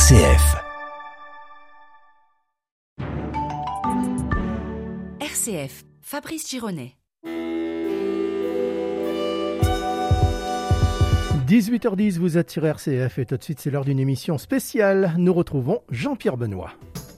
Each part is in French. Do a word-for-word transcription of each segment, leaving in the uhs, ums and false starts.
C F. R C F, Fabrice Gironet. dix-huit heures dix, vous êtes sur R C F et tout de suite c'est l'heure d'une émission spéciale. Nous retrouvons Jean-Pierre Benoît.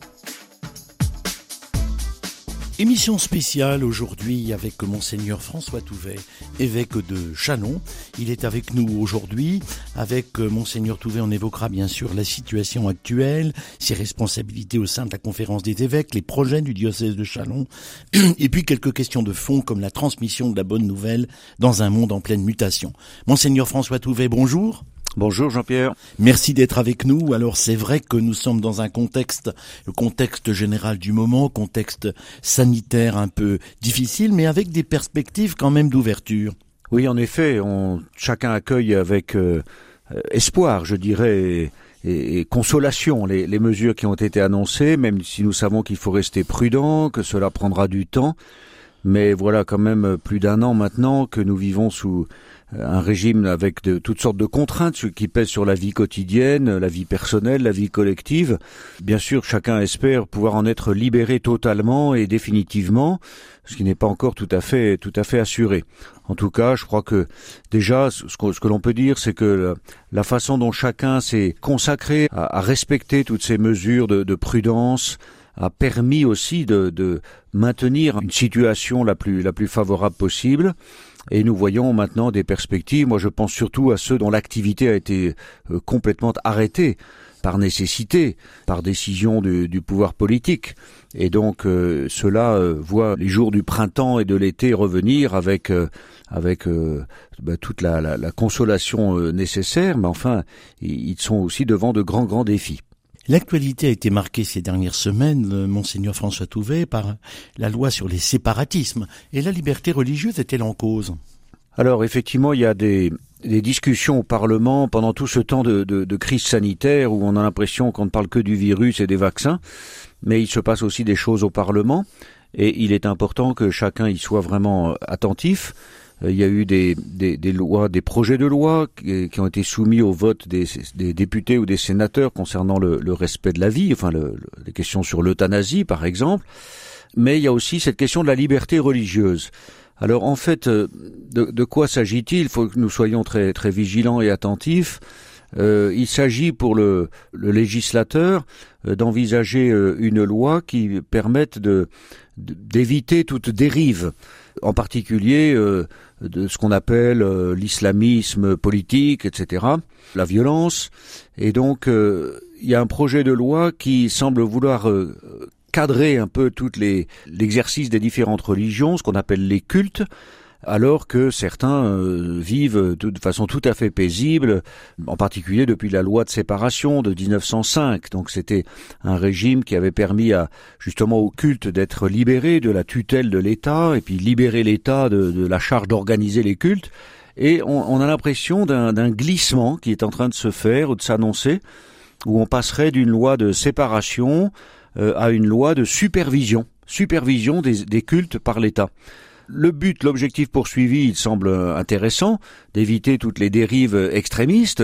Émission spéciale aujourd'hui avec Monseigneur François Touvet, évêque de Châlons. Il est avec nous aujourd'hui. Avec Monseigneur Touvet, on évoquera bien sûr la situation actuelle, ses responsabilités au sein de la conférence des évêques, les projets du diocèse de Châlons, et puis quelques questions de fond comme la transmission de la bonne nouvelle dans un monde en pleine mutation. Monseigneur François Touvet, bonjour. Bonjour Jean-Pierre. Merci d'être avec nous. Alors c'est vrai que nous sommes dans un contexte, le contexte général du moment, contexte sanitaire un peu difficile, mais avec des perspectives quand même d'ouverture. Oui, en effet, on, chacun accueille avec euh, espoir, je dirais, et, et, et consolation les, les mesures qui ont été annoncées, même si nous savons qu'il faut rester prudent, que cela prendra du temps. Mais voilà quand même plus d'un an maintenant que nous vivons sous un régime avec de, toutes sortes de contraintes qui pèsent sur la vie quotidienne, la vie personnelle, la vie collective. Bien sûr, chacun espère pouvoir en être libéré totalement et définitivement, ce qui n'est pas encore tout à fait, tout à fait assuré. En tout cas, je crois que déjà, ce que, ce que l'on peut dire, c'est que la, la façon dont chacun s'est consacré à, à respecter toutes ces mesures de, de prudence a permis aussi de, de maintenir une situation la plus, la plus favorable possible. Et nous voyons maintenant des perspectives. Moi, je pense surtout à ceux dont l'activité a été euh, complètement arrêtée par nécessité, par décision du, du pouvoir politique. Et donc, euh, ceux-là euh, voient les jours du printemps et de l'été revenir avec euh, avec euh, bah, toute la, la, la consolation euh, nécessaire. Mais enfin, ils sont aussi devant de grands, grands défis. L'actualité a été marquée ces dernières semaines, Monseigneur François Touvet, par la loi sur les séparatismes. Et la liberté religieuse est-elle en cause ? Alors effectivement, il y a des, des discussions au Parlement pendant tout ce temps de, de, de crise sanitaire où on a l'impression qu'on ne parle que du virus et des vaccins. Mais il se passe aussi des choses au Parlement et il est important que chacun y soit vraiment attentif. Il y a eu des, des, des lois, des projets de loi qui, qui ont été soumis au vote des, des députés ou des sénateurs concernant le, le respect de la vie, enfin le, le, les questions sur l'euthanasie par exemple. Mais il y a aussi cette question de la liberté religieuse. Alors en fait, de, de quoi s'agit-il ? Il faut que nous soyons très, très vigilants et attentifs. Euh, il s'agit pour le, le législateur euh, d'envisager euh, une loi qui permette de, de, d'éviter toute dérive, en particulier euh, de ce qu'on appelle euh, l'islamisme politique, et cetera, la violence. Et donc, euh, il y a un projet de loi qui semble vouloir euh, cadrer un peu toutes les l'exercice des différentes religions, ce qu'on appelle les cultes, alors que certains euh, vivent de façon tout à fait paisible, en particulier depuis la loi de séparation de dix-neuf cent cinq. Donc c'était un régime qui avait permis à justement au culte d'être libéré de la tutelle de l'État, et puis libérer l'État de, de la charge d'organiser les cultes. Et on, on a l'impression d'un, d'un glissement qui est en train de se faire ou de s'annoncer, où on passerait d'une loi de séparation euh, à une loi de supervision, supervision des, des cultes par l'État. Le but, l'objectif poursuivi, il semble intéressant, d'éviter toutes les dérives extrémistes,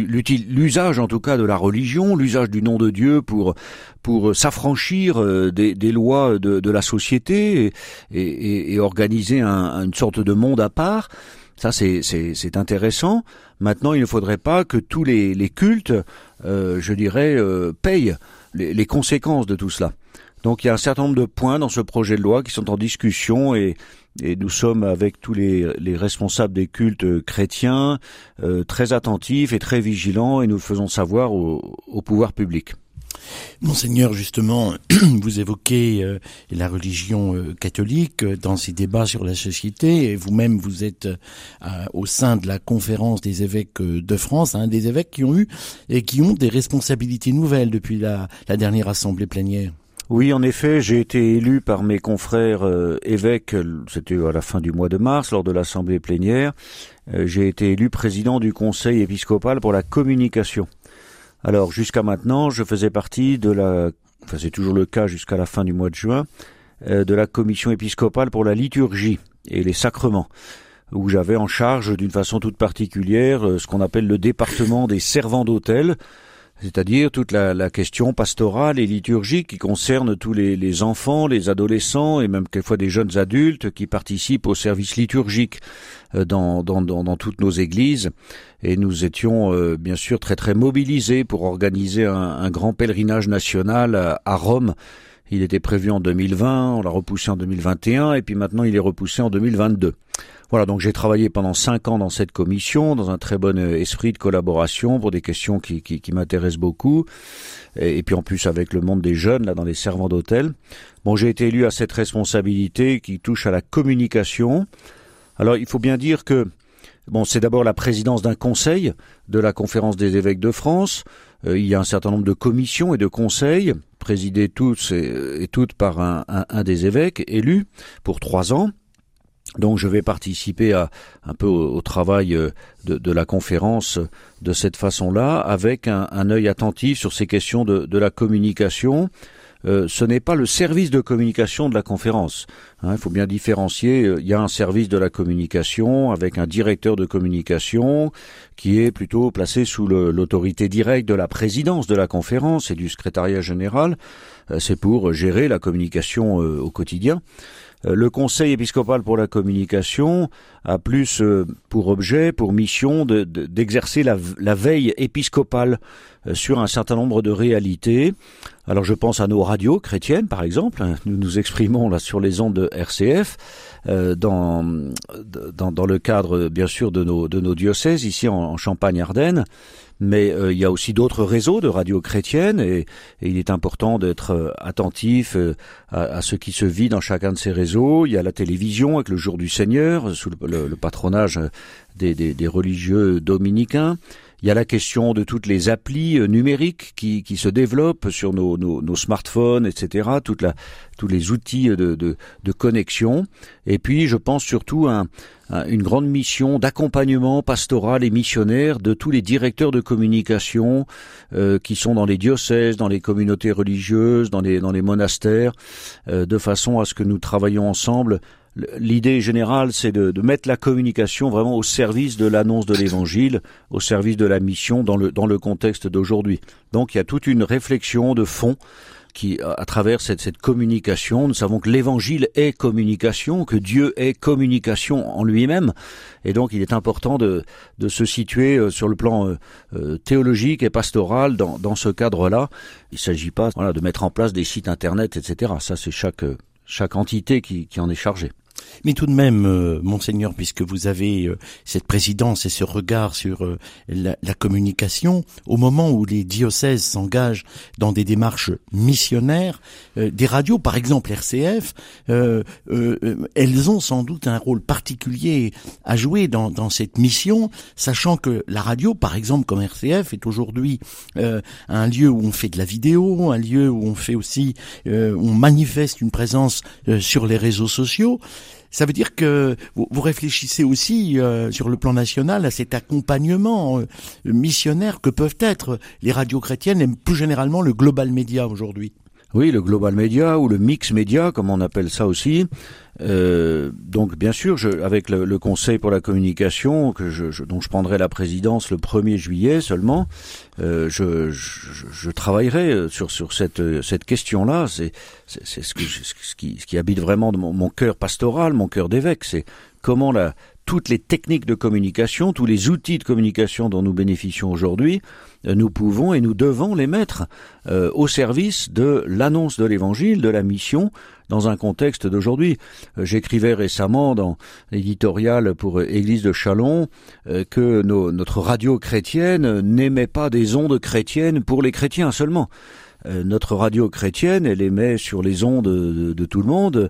l'usage en tout cas de la religion, l'usage du nom de Dieu pour pour s'affranchir des, des lois de, de la société et, et, et organiser un, une sorte de monde à part. Ça, c'est, c'est, c'est intéressant. Maintenant, il ne faudrait pas que tous les, les cultes, euh, je dirais, euh, payent les, les conséquences de tout cela. Donc, il y a un certain nombre de points dans ce projet de loi qui sont en discussion et Et nous sommes avec tous les, les responsables des cultes chrétiens euh, très attentifs et très vigilants et nous le faisons savoir au, au pouvoir public. Monseigneur, justement, vous évoquez euh, la religion euh, catholique dans ces débats sur la société et vous-même vous êtes euh, au sein de la conférence des évêques de France, hein, des évêques qui ont eu et qui ont des responsabilités nouvelles depuis la, la dernière assemblée plénière. Oui, en effet, j'ai été élu par mes confrères euh, évêques, c'était à la fin du mois de mars, lors de l'assemblée plénière. Euh, j'ai été élu président du conseil épiscopal pour la communication. Alors, jusqu'à maintenant, je faisais partie de la, enfin c'est toujours le cas jusqu'à la fin du mois de juin, euh, de la commission épiscopale pour la liturgie et les sacrements, où j'avais en charge d'une façon toute particulière euh, ce qu'on appelle le département des servants d'autel, c'est-à-dire toute la, la question pastorale et liturgique qui concerne tous les, les enfants, les adolescents et même quelquefois des jeunes adultes qui participent au service liturgique dans, dans, dans, dans toutes nos églises. Et nous étions euh, bien sûr très très mobilisés pour organiser un, un grand pèlerinage national à, à Rome. Il était prévu en deux mille vingt, on l'a repoussé en deux mille vingt et un et puis maintenant il est repoussé en deux mille vingt-deux. Voilà, donc j'ai travaillé pendant cinq ans dans cette commission, dans un très bon esprit de collaboration pour des questions qui, qui, qui m'intéressent beaucoup. Et, et puis en plus avec le monde des jeunes, là, dans les servants d'hôtel. Bon, j'ai été élu à cette responsabilité qui touche à la communication. Alors, il faut bien dire que, bon, c'est d'abord la présidence d'un conseil de la Conférence des évêques de France. Euh, il y a un certain nombre de commissions et de conseils, présidés tous et, et toutes par un, un, un des évêques élus pour trois ans. Donc je vais participer à un peu au, au travail de, de la conférence de cette façon-là, avec un, un œil attentif sur ces questions de, de la communication. Euh, ce n'est pas le service de communication de la conférence. Hein, il faut bien différencier. Il y a un service de la communication avec un directeur de communication qui est plutôt placé sous le, l'autorité directe de la présidence de la conférence et du secrétariat général. Euh, c'est pour gérer la communication euh, au quotidien. Le Conseil épiscopal pour la communication a plus pour objet, pour mission, de, de, d'exercer la, la veille épiscopale sur un certain nombre de réalités. Alors je pense à nos radios chrétiennes, par exemple. Nous nous exprimons là sur les ondes de R C F, euh, dans, dans, dans le cadre, bien sûr, de nos, de nos diocèses, ici en, en Champagne-Ardenne. Mais euh, il y a aussi d'autres réseaux de radios chrétiennes et, et il est important d'être euh, attentif euh, à, à ce qui se vit dans chacun de ces réseaux. Il y a la télévision avec le Jour du Seigneur, sous le, le, le patronage des, des, des religieux dominicains. Il y a la question de toutes les applis euh, numériques qui, qui se développent sur nos, nos, nos smartphones, et cetera. Toute la, tous les outils de, de, de connexion. Et puis, je pense surtout à, un, à une grande mission d'accompagnement pastoral et missionnaire de tous les directeurs de communication euh, qui sont dans les diocèses, dans les communautés religieuses, dans les, dans les monastères, euh, de façon à ce que nous travaillions ensemble. L'idée générale, c'est de, de mettre la communication vraiment au service de l'annonce de l'Évangile, au service de la mission dans le, dans le contexte d'aujourd'hui. Donc il y a toute une réflexion de fond qui, à travers cette, cette communication, nous savons que l'Évangile est communication, que Dieu est communication en lui-même, et donc il est important de, de se situer sur le plan euh, théologique et pastoral dans, dans ce cadre-là. Il ne s'agit pas, voilà, de mettre en place des sites internet, et cetera. Ça, c'est chaque, chaque entité qui, qui en est chargée. Mais tout de même, euh, Monseigneur, puisque vous avez euh, cette présidence et ce regard sur euh, la, la communication, au moment où les diocèses s'engagent dans des démarches missionnaires, euh, des radios, par exemple R C F, euh, euh, elles ont sans doute un rôle particulier à jouer dans, dans cette mission, sachant que la radio, par exemple, comme R C F, est aujourd'hui euh, un lieu où on fait de la vidéo, un lieu où on fait aussi, euh, on manifeste une présence euh, sur les réseaux sociaux. Ça veut dire que vous, vous réfléchissez aussi euh, sur le plan national à cet accompagnement euh, missionnaire que peuvent être les radios chrétiennes et plus généralement le global média aujourd'hui. Oui, le global média ou le mix média, comme on appelle ça aussi. Euh, donc, bien sûr, je, avec le, le Conseil pour la communication, que je, je, dont je prendrai la présidence le premier juillet seulement, euh, je, je, je travaillerai sur sur cette cette question-là. C'est c'est, c'est ce, que, ce qui ce qui habite vraiment mon, mon cœur pastoral, mon cœur d'évêque. C'est comment la toutes les techniques de communication, tous les outils de communication dont nous bénéficions aujourd'hui, nous pouvons et nous devons les mettre euh, au service de l'annonce de l'Évangile, de la mission, dans un contexte d'aujourd'hui. Euh, j'écrivais récemment dans l'éditorial pour Église de Châlons euh, que nos, notre radio chrétienne n'émet pas des ondes chrétiennes pour les chrétiens seulement. Euh, notre radio chrétienne, elle émet sur les ondes de, de tout le monde,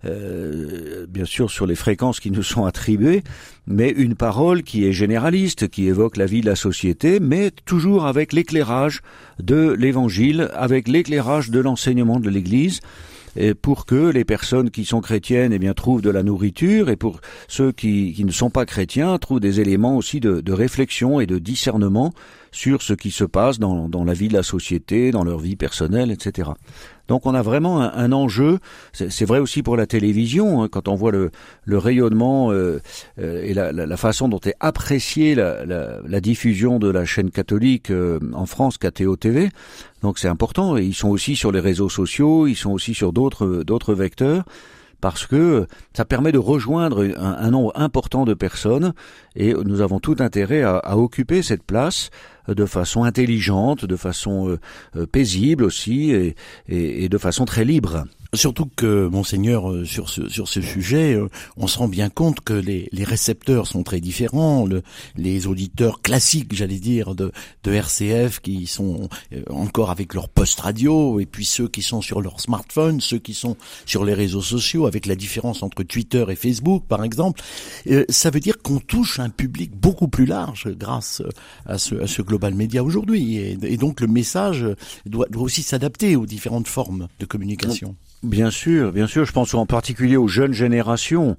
euh, bien sûr sur les fréquences qui nous sont attribuées, mais une parole qui est généraliste, qui évoque la vie de la société, mais toujours avec l'éclairage de l'Évangile, avec l'éclairage de l'enseignement de l'Église, et pour que les personnes qui sont chrétiennes eh bien trouvent de la nourriture, et pour ceux qui, qui ne sont pas chrétiens trouvent des éléments aussi de, de réflexion et de discernement sur ce qui se passe dans, dans la vie de la société, dans leur vie personnelle, et cetera. Donc on a vraiment un, un enjeu, c'est, c'est vrai aussi pour la télévision, hein, quand on voit le, le rayonnement euh, euh, et la, la, la façon dont est appréciée la, la, la diffusion de la chaîne catholique euh, en France, K T O T V. Donc c'est important, et ils sont aussi sur les réseaux sociaux, ils sont aussi sur d'autres, d'autres vecteurs, parce que ça permet de rejoindre un, un nombre important de personnes, et nous avons tout intérêt à, à occuper cette place de façon intelligente, de façon euh, euh, paisible aussi, et, et, et de façon très libre. Surtout que, Monseigneur, euh, sur ce sur ce sujet, euh, on se rend bien compte que les, les récepteurs sont très différents. Le, les auditeurs classiques, j'allais dire, de, de R C F, qui sont euh, encore avec leur poste radio, et puis ceux qui sont sur leur smartphone, ceux qui sont sur les réseaux sociaux, avec la différence entre Twitter et Facebook, par exemple. Euh, ça veut dire qu'on touche un public beaucoup plus large grâce à ce, à ce global média aujourd'hui. Et, et donc le message doit, doit aussi s'adapter aux différentes formes de communication. Bien sûr, bien sûr. Je pense en particulier aux jeunes générations,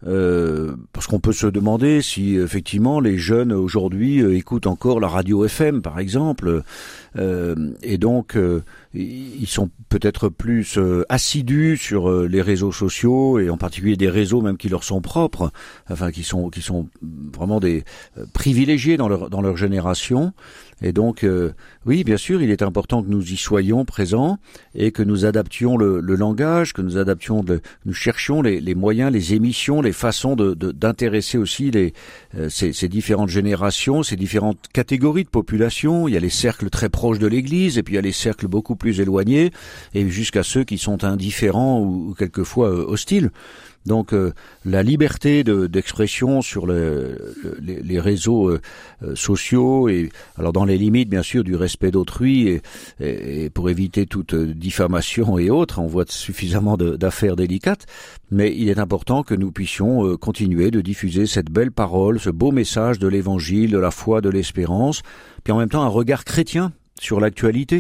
euh, parce qu'on peut se demander si effectivement les jeunes aujourd'hui euh, écoutent encore la radio F M, par exemple, euh, et donc euh, ils sont peut-être plus euh, assidus sur euh, les réseaux sociaux, et en particulier des réseaux même qui leur sont propres, enfin qui sont qui sont vraiment des euh, privilégiés dans leur dans leur génération. Et donc, euh, oui, bien sûr, il est important que nous y soyons présents et que nous adaptions le, le langage, que nous adaptions, le, nous cherchions les, les moyens, les émissions, les façons de, de, d'intéresser aussi les, euh, ces, ces différentes générations, ces différentes catégories de population. Il y a les cercles très proches de l'Église, et puis il y a les cercles beaucoup plus éloignés, et jusqu'à ceux qui sont indifférents ou, ou quelquefois euh, hostiles. Donc euh, la liberté de, d'expression sur le, le, les, les réseaux euh, sociaux, et alors dans les limites bien sûr du respect d'autrui, et, et, et pour éviter toute diffamation et autres, on voit suffisamment de, d'affaires délicates, mais il est important que nous puissions euh, continuer de diffuser cette belle parole, ce beau message de l'Évangile, de la foi, de l'espérance, puis en même temps un regard chrétien sur l'actualité.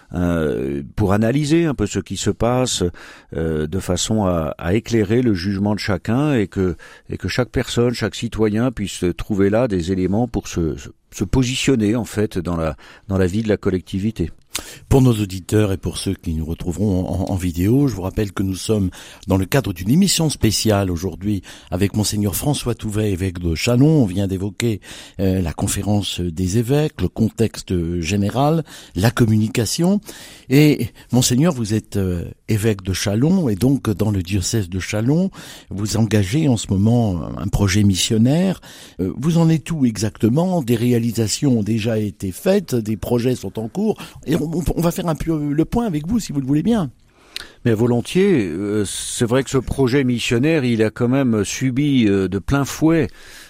Euh, pour analyser un peu ce qui se passe, euh, de façon à, à éclairer le jugement de chacun, et que et que chaque personne, chaque citoyen puisse trouver là des éléments pour se se positionner en fait dans la dans la vie de la collectivité. Pour nos auditeurs et pour ceux qui nous retrouveront en, en vidéo, je vous rappelle que nous sommes dans le cadre d'une émission spéciale aujourd'hui avec Monseigneur François Touvet, évêque de Châlons. On vient d'évoquer euh, la conférence des évêques, le contexte général, la communication. Et Monseigneur, vous êtes euh, évêque de Châlons, et donc dans le diocèse de Châlons, vous engagez en ce moment un projet missionnaire. Euh, vous en êtes où exactement? Des réalisations ont déjà été faites, des projets sont en cours, et on, on va faire un peu le point avec vous, si vous le voulez bien. Mais volontiers, euh, c'est vrai que ce projet missionnaire, il a quand même subi euh, de plein fouet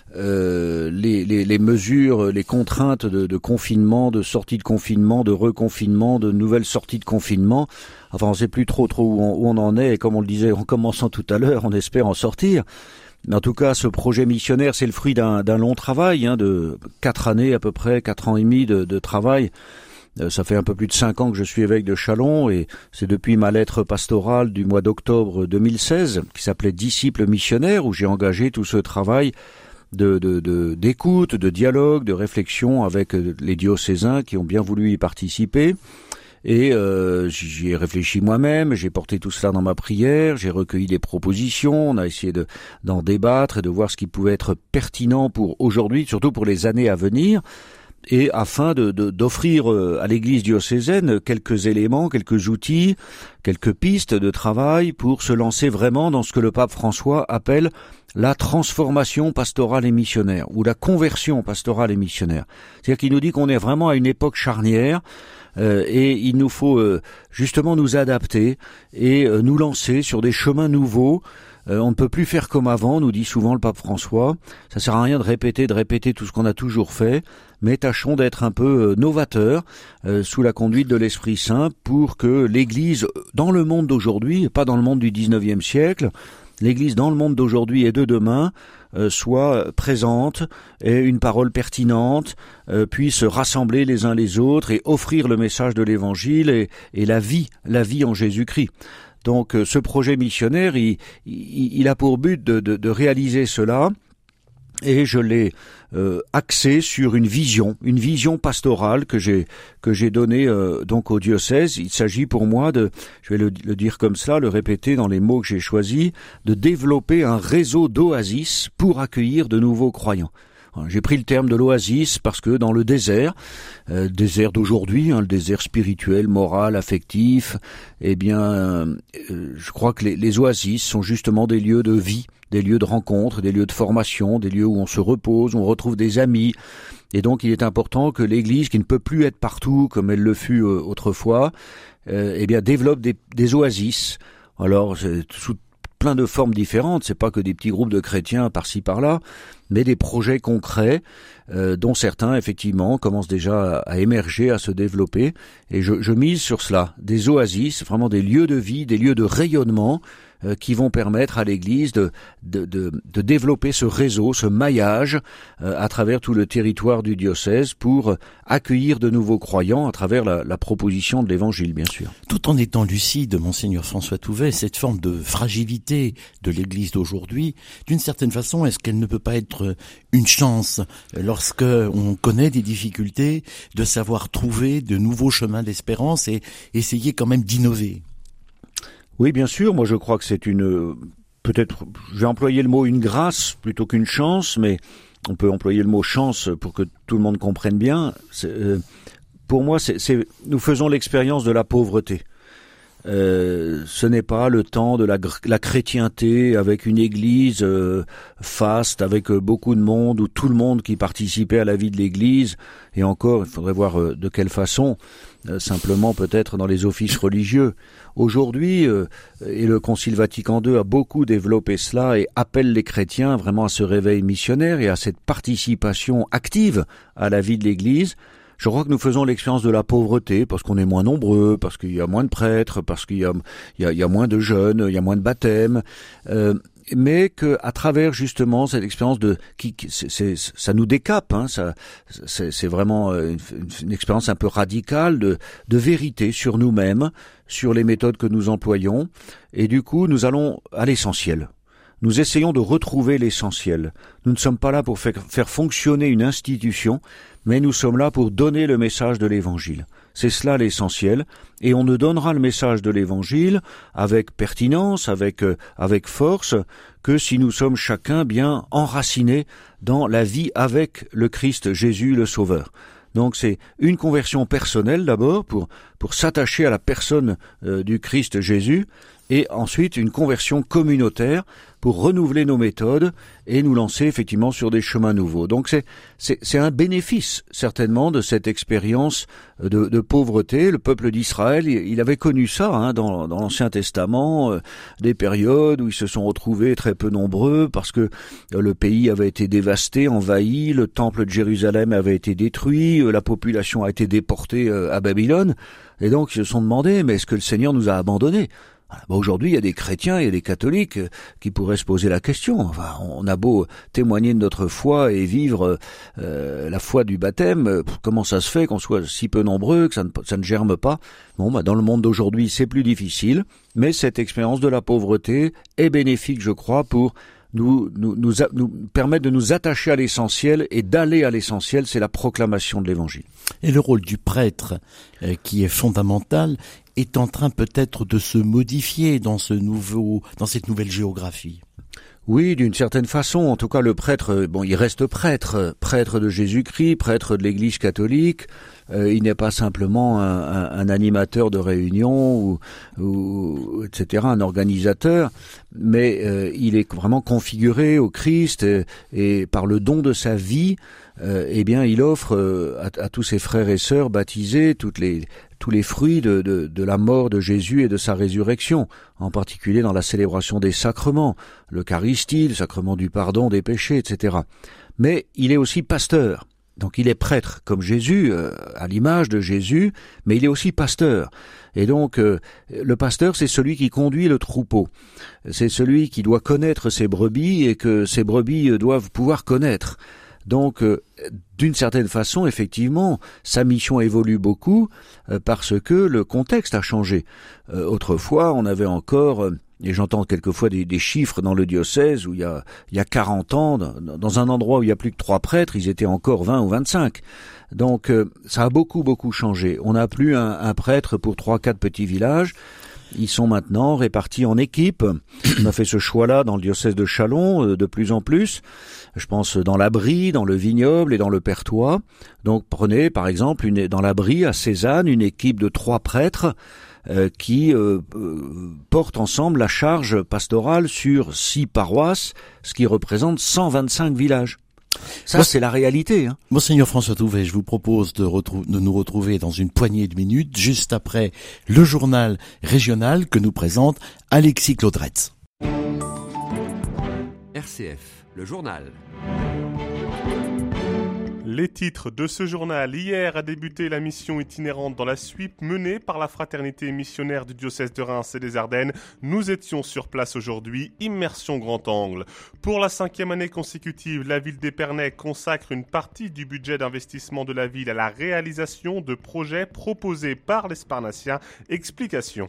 euh, les, les, les mesures, les contraintes de, de confinement, de sortie de confinement, de reconfinement, de nouvelles sorties de confinement. Enfin, on ne sait plus trop trop où on, où on en est, et comme on le disait en commençant tout à l'heure, on espère en sortir. Mais en tout cas, ce projet missionnaire, c'est le fruit d'un, d'un long travail, hein, de quatre années à peu près, quatre ans et demi de, de travail. Ça fait un peu plus de cinq ans que je suis évêque de Châlons, et c'est depuis ma lettre pastorale du mois d'octobre deux mille seize, qui s'appelait Disciples missionnaires, où j'ai engagé tout ce travail de, de, de, d'écoute, de dialogue, de réflexion avec les diocésains qui ont bien voulu y participer. Et euh, j'y ai réfléchi moi-même, j'ai porté tout cela dans ma prière, j'ai recueilli des propositions, on a essayé de, d'en débattre et de voir ce qui pouvait être pertinent pour aujourd'hui, surtout pour les années à venir, et afin de, de, d'offrir à l'Église diocésaine quelques éléments, quelques outils, quelques pistes de travail pour se lancer vraiment dans ce que le pape François appelle la transformation pastorale et missionnaire, ou la conversion pastorale et missionnaire. C'est-à-dire qu'il nous dit qu'on est vraiment à une époque charnière, euh, et il nous faut euh, justement nous adapter et euh, nous lancer sur des chemins nouveaux. Euh, on ne peut plus faire comme avant, nous dit souvent le pape François. Ça sert à rien de répéter, de répéter tout ce qu'on a toujours fait, mais tâchons d'être un peu euh, novateurs euh, sous la conduite de l'Esprit Saint, pour que l'Église, dans le monde d'aujourd'hui, et pas dans le monde du dix-neuvième siècle, l'Église dans le monde d'aujourd'hui et de demain euh, soit présente, et une parole pertinente, euh, puisse rassembler les uns les autres et offrir le message de l'Évangile et, et la vie, la vie en Jésus-Christ. Donc ce projet missionnaire, il, il, il a pour but de, de, de réaliser cela et je l'ai euh, axé sur une vision, une vision pastorale que j'ai que j'ai donnée euh, donc au diocèse. Il s'agit pour moi de, je vais le, le dire comme cela, le répéter dans les mots que j'ai choisis, de développer un réseau d'oasis pour accueillir de nouveaux croyants. J'ai pris le terme de l'oasis parce que dans le désert, euh, désert d'aujourd'hui, hein, le désert spirituel, moral, affectif, eh bien, euh, je crois que les, les oasis sont justement des lieux de vie, des lieux de rencontre, des lieux de formation, des lieux où on se repose, où on retrouve des amis. Et donc, il est important que l'Église, qui ne peut plus être partout comme elle le fut euh, autrefois, euh, eh bien, développe des, des oasis. Alors, c'est sous plein de formes différentes, c'est pas que des petits groupes de chrétiens par-ci par-là, mais des projets concrets euh, dont certains effectivement commencent déjà à, à émerger, à se développer, et je, je mise sur cela, des oasis, vraiment des lieux de vie, des lieux de rayonnement euh, qui vont permettre à l'Église de, de, de, de développer ce réseau, ce maillage euh, à travers tout le territoire du diocèse pour accueillir de nouveaux croyants à travers la, la proposition de l'Évangile, bien sûr. Tout en étant lucide, Monseigneur François Touvet, cette forme de fragilité de l'Église d'aujourd'hui, d'une certaine façon, est-ce qu'elle ne peut pas être une chance lorsque on connaît des difficultés de savoir trouver de nouveaux chemins d'espérance et essayer quand même d'innover? Oui, bien sûr. Moi, je crois que c'est une, peut-être, je vais employer le mot une grâce plutôt qu'une chance, mais on peut employer le mot chance pour que tout le monde comprenne bien. C'est, euh, pour moi, c'est, c'est, nous faisons l'expérience de la pauvreté. Euh, ce n'est pas le temps de la, la chrétienté avec une église euh, faste, avec euh, beaucoup de monde, ou tout le monde qui participait à la vie de l'église, et encore, il faudrait voir euh, de quelle façon, euh, simplement peut-être dans les offices religieux. Aujourd'hui, euh, et le Concile Vatican deux a beaucoup développé cela et appelle les chrétiens vraiment à ce réveil missionnaire et à cette participation active à la vie de l'église. Je crois que nous faisons l'expérience de la pauvreté parce qu'on est moins nombreux, parce qu'il y a moins de prêtres, parce qu'il y a, il y a, il y a moins de jeunes, il y a moins de baptêmes, euh, mais que à travers justement cette expérience de, qui, qui c'est, c'est, ça nous décape, hein, ça, c'est, c'est vraiment une, une expérience un peu radicale de, de vérité sur nous-mêmes, sur les méthodes que nous employons, et du coup nous allons à l'essentiel. Nous essayons de retrouver l'essentiel. Nous ne sommes pas là pour faire, faire fonctionner une institution, mais nous sommes là pour donner le message de l'Évangile. C'est cela l'essentiel, et on ne donnera le message de l'Évangile avec pertinence, avec euh, avec force, que si nous sommes chacun bien enracinés dans la vie avec le Christ Jésus le Sauveur. Donc c'est une conversion personnelle d'abord, pour pour s'attacher à la personne euh, du Christ Jésus, et ensuite une conversion communautaire pour renouveler nos méthodes et nous lancer effectivement sur des chemins nouveaux. Donc c'est c'est, c'est un bénéfice certainement de cette expérience de, de pauvreté. Le peuple d'Israël, il, il avait connu ça hein, dans, dans l'Ancien Testament, euh, des périodes où ils se sont retrouvés très peu nombreux parce que euh, le pays avait été dévasté, envahi, le temple de Jérusalem avait été détruit, euh, la population a été déportée euh, à Babylone, et donc ils se sont demandé, mais est-ce que le Seigneur nous a abandonnés ? Bah aujourd'hui, il y a des chrétiens, il y a des catholiques qui pourraient se poser la question. Enfin, on a beau témoigner de notre foi et vivre euh, la foi du baptême, comment ça se fait qu'on soit si peu nombreux, que ça ne, ça ne germe pas ? Bon, bah dans le monde d'aujourd'hui, c'est plus difficile, mais cette expérience de la pauvreté est bénéfique, je crois, pour nous, nous, nous, nous permettre de nous attacher à l'essentiel et d'aller à l'essentiel, c'est la proclamation de l'Évangile. Et le rôle du prêtre, euh, qui est fondamental, est en train peut-être de se modifier dans ce nouveau, dans cette nouvelle géographie. Oui, d'une certaine façon. En tout cas, le prêtre, bon, il reste prêtre, prêtre de Jésus-Christ, prêtre de l'Église catholique. Euh, il n'est pas simplement un, un, un animateur de réunion ou, ou et cetera, un organisateur, mais euh, il est vraiment configuré au Christ et, et par le don de sa vie, euh, eh bien, il offre euh, à, à tous ses frères et sœurs baptisés toutes les tous les fruits de, de, de la mort de Jésus et de sa résurrection, en particulier dans la célébration des sacrements, l'Eucharistie, le sacrement du pardon des péchés, et cetera. Mais il est aussi pasteur. Donc il est prêtre comme Jésus, euh, à l'image de Jésus, mais il est aussi pasteur. Et donc euh, le pasteur, c'est celui qui conduit le troupeau. C'est celui qui doit connaître ses brebis et que ses brebis doivent pouvoir connaître. Donc, euh, d'une certaine façon, effectivement, sa mission évolue beaucoup euh, parce que le contexte a changé. Euh, autrefois, on avait encore euh, et j'entends quelquefois des, des chiffres dans le diocèse où il y a, il y a quarante ans, dans, dans un endroit où il y a plus que trois prêtres, ils étaient encore vingt ou vingt-cinq. Donc euh, ça a beaucoup beaucoup changé. On n'a plus un, un prêtre pour trois quatre petits villages. Ils sont maintenant répartis en équipes. On a fait ce choix-là dans le diocèse de Châlons euh, de plus en plus. Je pense dans la Brie, dans le Vignoble et dans le Perthois. Donc prenez par exemple une, dans la Brie à Cézanne une équipe de trois prêtres euh, qui euh, euh, portent ensemble la charge pastorale sur six paroisses, ce qui représente cent vingt-cinq villages. Ça, Bon, c'est la réalité. Hein. Monseigneur François Touvet, je vous propose de, retrou- de nous retrouver dans une poignée de minutes, juste après le journal régional que nous présente Alexis Claudretz. R C F, le journal. Les titres de ce journal. Hier a débuté la mission itinérante dans la S W I P menée par la fraternité missionnaire du diocèse de Reims et des Ardennes. Nous étions sur place aujourd'hui, immersion grand angle. Pour la cinquième année consécutive, la ville d'Épernay consacre une partie du budget d'investissement de la ville à la réalisation de projets proposés par les Sparnassiens. Explication.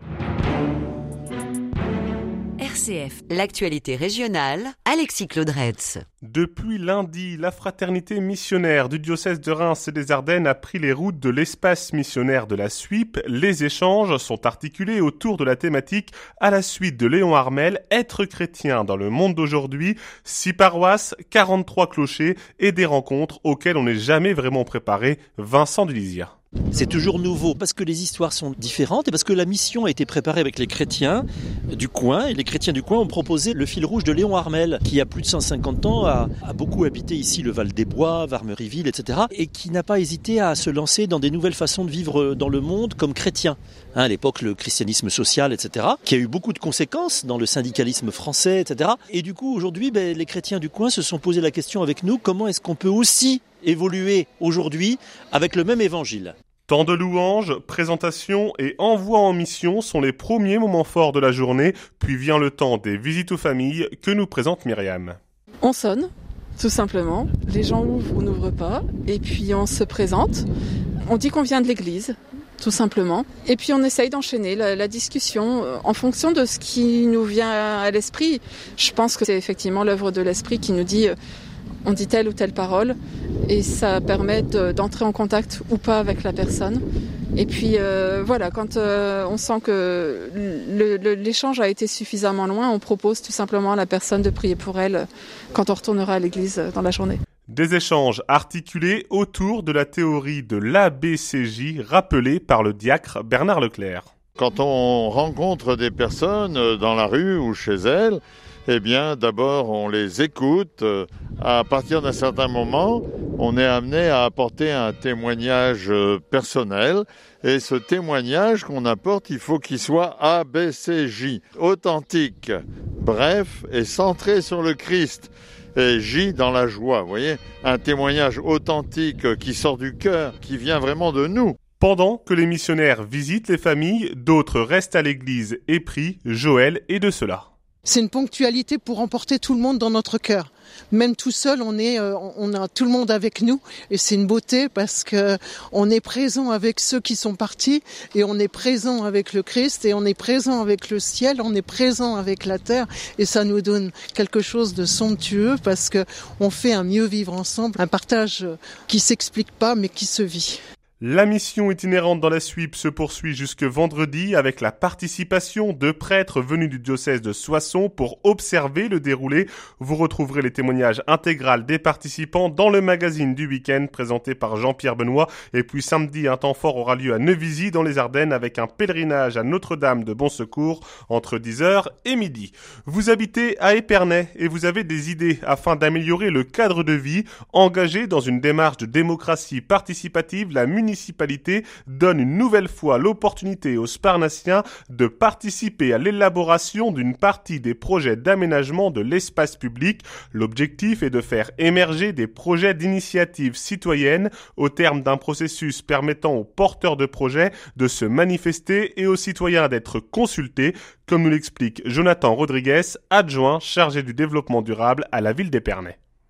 R C F. L'actualité régionale, Alexis Claudretz. Depuis lundi, la fraternité missionnaire du diocèse de Reims et des Ardennes a pris les routes de l'espace missionnaire de la S W I P. Les échanges sont articulés autour de la thématique à la suite de Léon Harmel, Être chrétien dans le monde d'aujourd'hui, six paroisses, quarante-trois clochers et des rencontres auxquelles on n'est jamais vraiment préparé. Vincent Dulizia. C'est toujours nouveau parce que les histoires sont différentes et parce que la mission a été préparée avec les chrétiens du coin et les chrétiens du coin ont proposé le fil rouge de Léon Harmel qui a plus de cent cinquante ans a, a beaucoup habité ici le Val des Bois, Varmeriville, et cetera et qui n'a pas hésité à se lancer dans des nouvelles façons de vivre dans le monde comme chrétien. Hein, à l'époque le christianisme social, et cetera qui a eu beaucoup de conséquences dans le syndicalisme français, et cetera. Et du coup aujourd'hui ben, les chrétiens du coin se sont posé la question avec nous, comment est-ce qu'on peut aussi évoluer aujourd'hui avec le même évangile. Temps de louanges, présentation et envoi en mission sont les premiers moments forts de la journée, puis vient le temps des visites aux familles que nous présente Myriam. On sonne, tout simplement, les gens ouvrent ou n'ouvrent pas, et puis on se présente, on dit qu'on vient de l'église, tout simplement, et puis on essaye d'enchaîner la, la discussion en fonction de ce qui nous vient à l'esprit. Je pense que c'est effectivement l'œuvre de l'esprit qui nous dit... on dit telle ou telle parole et ça permet de, d'entrer en contact ou pas avec la personne. Et puis euh, voilà, quand euh, on sent que le, le, l'échange a été suffisamment loin, on propose tout simplement à la personne de prier pour elle quand on retournera à l'église dans la journée. Des échanges articulés autour de la théorie de l'A B C J rappelée par le diacre Bernard Leclerc. Quand on rencontre des personnes dans la rue ou chez elles, eh bien, d'abord, on les écoute. À partir d'un certain moment, on est amené à apporter un témoignage personnel. Et ce témoignage qu'on apporte, il faut qu'il soit A B C J, authentique, bref et centré sur le Christ. Et J dans la joie, vous voyez, un témoignage authentique qui sort du cœur, qui vient vraiment de nous. Pendant que les missionnaires visitent les familles, d'autres restent à l'église et prient. Joël est de cela. C'est une ponctualité pour emporter tout le monde dans notre cœur. Même tout seul, on est, euh, on a tout le monde avec nous, et c'est une beauté parce que on est présent avec ceux qui sont partis, et on est présent avec le Christ, et on est présent avec le ciel, on est présent avec la terre, et ça nous donne quelque chose de somptueux parce que on fait un mieux vivre ensemble, un partage qui s'explique pas mais qui se vit. La mission itinérante dans la S W I P se poursuit jusque vendredi avec la participation de prêtres venus du diocèse de Soissons pour observer le déroulé. Vous retrouverez les témoignages intégraux des participants dans le magazine du week-end présenté par Jean-Pierre Benoît. Et puis samedi, un temps fort aura lieu à Neuvisi dans les Ardennes avec un pèlerinage à Notre-Dame de Bon Secours entre dix heures et midi. Vous habitez à Épernay et vous avez des idées afin d'améliorer le cadre de vie. Engagé dans une démarche de démocratie participative, la municipalité municipalité donne une nouvelle fois l'opportunité aux Sparnassiens de participer à l'élaboration d'une partie des projets d'aménagement de l'espace public. L'objectif est de faire émerger des projets d'initiative citoyenne au terme d'un processus permettant aux porteurs de projets de se manifester et aux citoyens d'être consultés, comme nous l'explique Jonathan Rodriguez, adjoint chargé du développement durable à la ville d'Épernay.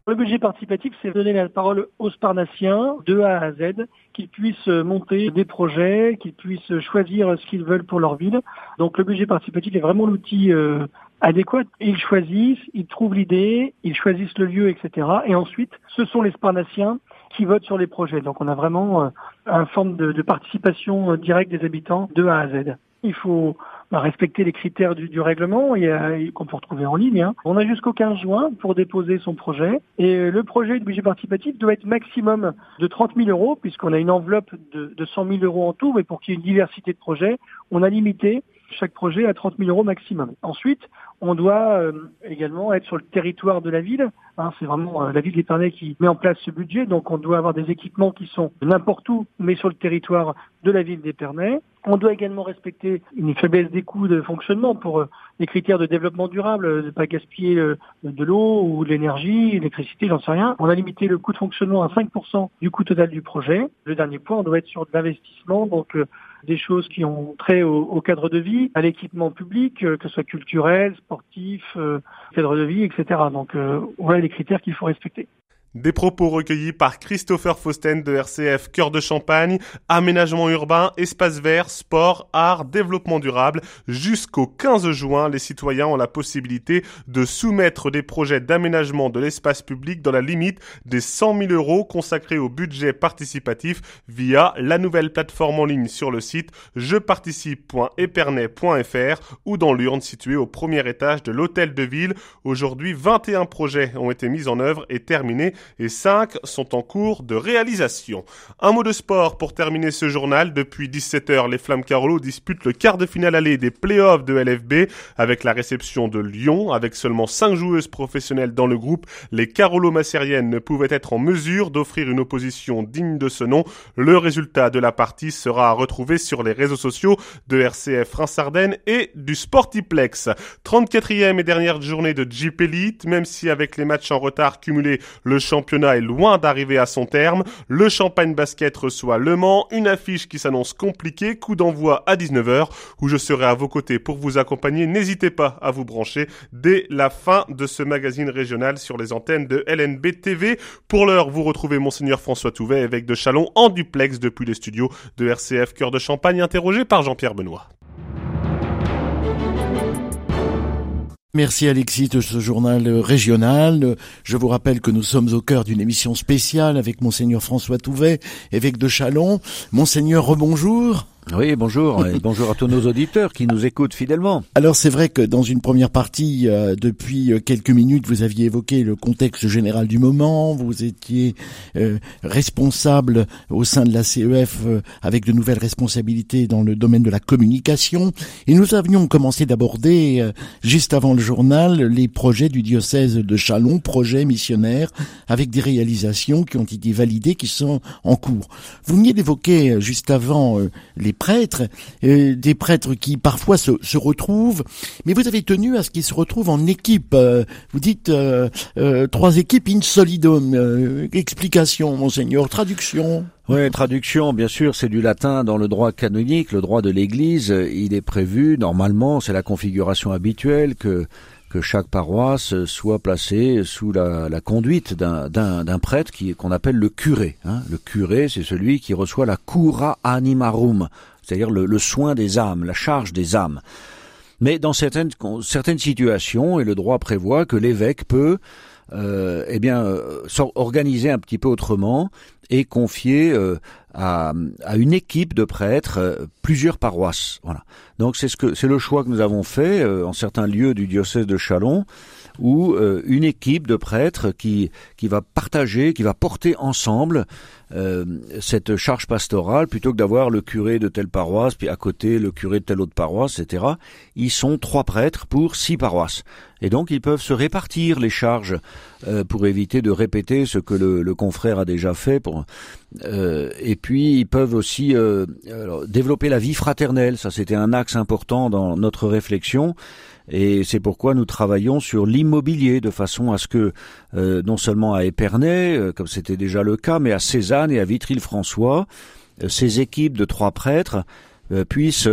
Le budget participatif, c'est donner la parole aux Sparnassiens de A à Z, qu'ils puissent monter des projets, qu'ils puissent choisir ce qu'ils veulent pour leur ville. Donc le budget participatif est vraiment l'outil euh, adéquat. Ils choisissent, ils trouvent l'idée, ils choisissent le lieu, et cetera. Et ensuite, ce sont les Sparnassiens qui votent sur les projets. Donc on a vraiment euh, une forme de, de participation directe des habitants de A à Z. Il faut bah, respecter les critères du, du règlement et, euh, qu'on peut retrouver en ligne. Hein. On a jusqu'au quinze juin pour déposer son projet. Et le projet de budget participatif doit être maximum de trente mille euros, puisqu'on a une enveloppe de, de cent mille euros en tout, mais pour qu'il y ait une diversité de projets, on a limité chaque projet à trente mille euros maximum. Ensuite, on doit euh, également être sur le territoire de la ville. Hein, c'est vraiment euh, la ville d'Épernay qui met en place ce budget, donc on doit avoir des équipements qui sont n'importe où, mais sur le territoire de la ville d'Épernay. On doit également respecter une faiblesse des coûts de fonctionnement pour euh, les critères de développement durable, de ne pas gaspiller euh, de l'eau ou de l'énergie, l'électricité, j'en sais rien. On a limité le coût de fonctionnement à cinq pour cent du coût total du projet. Le dernier point, on doit être sur de l'investissement, donc euh, des choses qui ont trait au, au cadre de vie, à l'équipement public, euh, que ce soit culturel, sportif, euh, cadre de vie, et cetera. Donc euh, voilà les critères qu'il faut respecter. Des propos recueillis par Christopher Fausten de R C F Cœur de Champagne, aménagement urbain, espace vert, sport, art, développement durable. Jusqu'au quinze juin, les citoyens ont la possibilité de soumettre des projets d'aménagement de l'espace public dans la limite des cent mille euros consacrés au budget participatif via la nouvelle plateforme en ligne sur le site je participe point epernay point f r ou dans l'urne située au premier étage de l'hôtel de ville. Aujourd'hui, vingt et un projets ont été mis en œuvre et terminés et cinq sont en cours de réalisation. Un mot de sport pour terminer ce journal. Depuis dix-sept heures, les Flammes Carolo disputent le quart de finale aller des play-offs de L F B avec la réception de Lyon. Avec seulement cinq joueuses professionnelles dans le groupe, les Carolo-Massériennes ne pouvaient être en mesure d'offrir une opposition digne de ce nom. Le résultat de la partie sera à retrouver sur les réseaux sociaux de R C F Reims-Ardennes et du Sportiplex. trente-quatrième et dernière journée de Jeep Elite, même si avec les matchs en retard cumulés, le championnat est loin d'arriver à son terme. Le Champagne Basket reçoit Le Mans, une affiche qui s'annonce compliquée, coup d'envoi à dix-neuf heures, où je serai à vos côtés pour vous accompagner. N'hésitez pas à vous brancher dès la fin de ce magazine régional sur les antennes de L N B T V. Pour l'heure, vous retrouvez Monseigneur François Touvet, évêque de Châlons, en duplex depuis les studios de R C F Cœur de Champagne, interrogé par Jean-Pierre Benoît. Merci Alexis de ce journal régional. Je vous rappelle que nous sommes au cœur d'une émission spéciale avec Monseigneur François Touvet, évêque de Châlons. Monseigneur, rebonjour. Oui, bonjour, et bonjour à tous nos auditeurs qui nous écoutent fidèlement. Alors c'est vrai que dans une première partie, euh, depuis quelques minutes, vous aviez évoqué le contexte général du moment, vous étiez euh, responsable au sein de la C E F euh, avec de nouvelles responsabilités dans le domaine de la communication, et nous avions commencé d'aborder, euh, juste avant le journal, les projets du diocèse de Châlons, projets missionnaires, avec des réalisations qui ont été validées, qui sont en cours. Vous veniez d'évoquer, euh, juste avant, euh, les prêtres, euh, des prêtres qui parfois se, se retrouvent, mais vous avez tenu à ce qu'ils se retrouvent en équipe. Euh, vous dites euh, euh, trois équipes in solidum. Euh, explication, Monseigneur, traduction. Oui, traduction, bien sûr, c'est du latin dans le droit canonique, le droit de l'Église. Il est prévu, normalement, c'est la configuration habituelle que que chaque paroisse soit placée sous la, la conduite d'un, d'un, d'un prêtre qui, qu'on appelle le curé. Hein. Le curé, c'est celui qui reçoit la cura animarum, c'est-à-dire le, le soin des âmes, la charge des âmes. Mais dans certaines, certaines situations, et le droit prévoit que l'évêque peut euh, eh bien, euh, organiser un petit peu autrement et confier euh, à, à une équipe de prêtres euh, plusieurs paroisses. Voilà. Donc c'est ce que c'est le choix que nous avons fait euh, en certains lieux du diocèse de Châlons, où euh, une équipe de prêtres qui qui va partager, qui va porter ensemble euh, cette charge pastorale, plutôt que d'avoir le curé de telle paroisse, puis à côté le curé de telle autre paroisse, et cetera. Ils sont trois prêtres pour six paroisses. Et donc ils peuvent se répartir les charges euh, pour éviter de répéter ce que le, le confrère a déjà fait. Pour, euh, et puis ils peuvent aussi euh, alors, développer la vie fraternelle. Ça, c'était un axe important dans notre réflexion. Et c'est pourquoi nous travaillons sur l'immobilier, de façon à ce que, euh, non seulement à Épernay, euh, comme c'était déjà le cas, mais à Cézanne et à Vitry-le-François, euh, ces équipes de trois prêtres euh, puissent euh,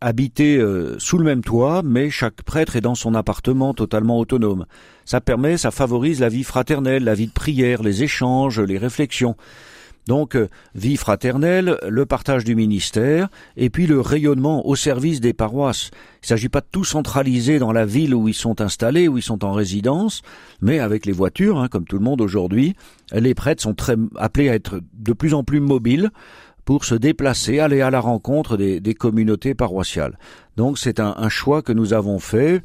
habiter euh, sous le même toit, mais chaque prêtre est dans son appartement totalement autonome. Ça permet, ça favorise la vie fraternelle, la vie de prière, les échanges, les réflexions. Donc, euh, vie fraternelle, le partage du ministère, et puis le rayonnement au service des paroisses. Il ne s'agit pas de tout centraliser dans la ville où ils sont installés, où ils sont en résidence, mais avec les voitures, hein, comme tout le monde aujourd'hui, les prêtres sont très appelés à être de plus en plus mobiles pour se déplacer, aller à la rencontre des, des communautés paroissiales. Donc, c'est un, un choix que nous avons fait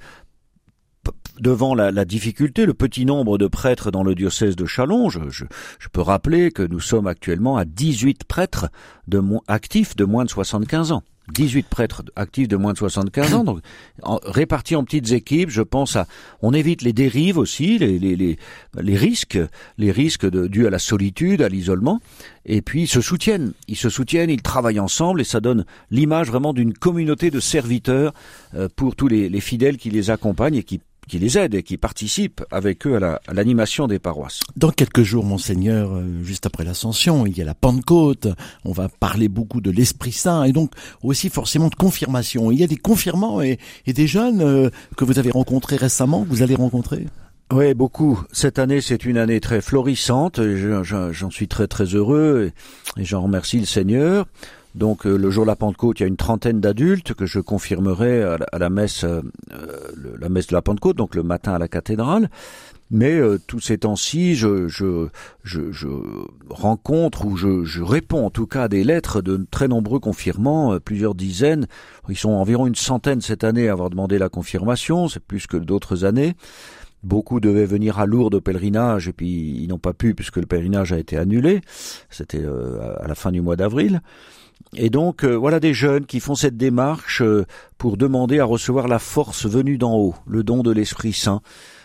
devant la, la difficulté, le petit nombre de prêtres dans le diocèse de Châlons. Je, je, je peux rappeler que nous sommes actuellement à dix-huit prêtres de mo- actifs de moins de soixante-quinze ans. dix-huit prêtres actifs de moins de soixante-quinze ans, donc en, répartis en petites équipes. Je pense à, on évite les dérives aussi, les, les, les, les risques, les risques de, dus à la solitude, à l'isolement. Et puis ils se soutiennent, ils se soutiennent, ils travaillent ensemble, et ça donne l'image vraiment d'une communauté de serviteurs euh, pour tous les, les fidèles qui les accompagnent et qui qui les aident et qui participent avec eux à, la, à l'animation des paroisses. Dans quelques jours, Monseigneur, euh, juste après l'Ascension, il y a la Pentecôte, on va parler beaucoup de l'Esprit Saint et donc aussi forcément de confirmation. Il y a des confirmants et, et des jeunes euh, que vous avez rencontrés récemment, que vous allez rencontrer. Oui, beaucoup. Cette année, c'est une année très florissante, et je, je, j'en suis très très heureux et, et j'en remercie le Seigneur. Donc euh, le jour de la Pentecôte, il y a une trentaine d'adultes que je confirmerai à la, à la messe, euh, le, la messe de la Pentecôte, donc le matin à la cathédrale. Mais euh, tous ces temps-ci, je, je, je, je rencontre ou je, je réponds en tout cas à des lettres de très nombreux confirmants, euh, plusieurs dizaines. Ils sont environ une centaine cette année à avoir demandé la confirmation, c'est plus que d'autres années. Beaucoup devaient venir à Lourdes au pèlerinage et puis ils n'ont pas pu puisque le pèlerinage a été annulé. C'était euh, à la fin du mois d'avril. Et donc, euh, voilà des jeunes qui font cette démarche euh, pour demander à recevoir la force venue d'en haut, le don de l'Esprit Saint.